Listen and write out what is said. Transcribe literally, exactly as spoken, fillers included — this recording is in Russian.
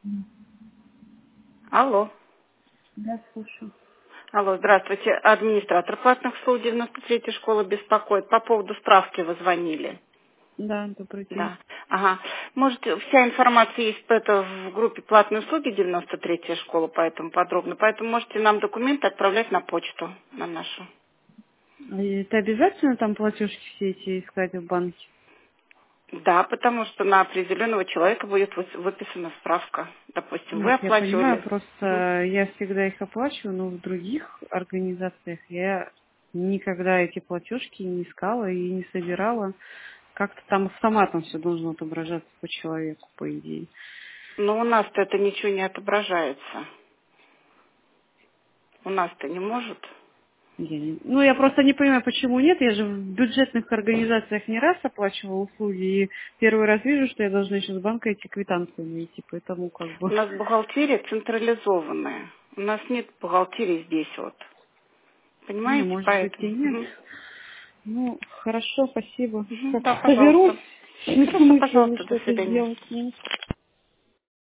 М. Алло. Да, слушаю. Алло, здравствуйте. Администратор платных услуг девяносто третьей школы беспокоит. По поводу справки вы звонили. Да, добрый день. Да. Ага. Можете, вся информация есть это в группе платные услуги девяносто третья школа, поэтому подробно. Поэтому можете нам документы отправлять на почту, на нашу. А это обязательно там платежки все эти искать в банке? Да, потому что на определенного человека будет выс- выписана справка. Допустим, вы Нет, я понимаю, оплачивали. Мгм. просто я всегда их оплачиваю, но в других организациях я никогда эти платежки не искала и не собирала. Как-то там автоматом все должно отображаться по человеку, по идее. Но у нас-то это ничего не отображается. У нас-то не может. Я не- Ну, я просто не понимаю, почему нет. Я же в бюджетных организациях не раз оплачивала услуги, и первый раз вижу, что я должна еще с банка эти квитанции найти, поэтому как бы... У нас бухгалтерия централизованная. У нас нет бухгалтерии здесь вот. Не, Понимаете, может быть и поэтому. нет. Мгм. Ну, хорошо, спасибо. Мгм. Как Да, соберусь, пожалуйста. Хорошо, смысл, если пожалуйста, до что-то свидания. сделать.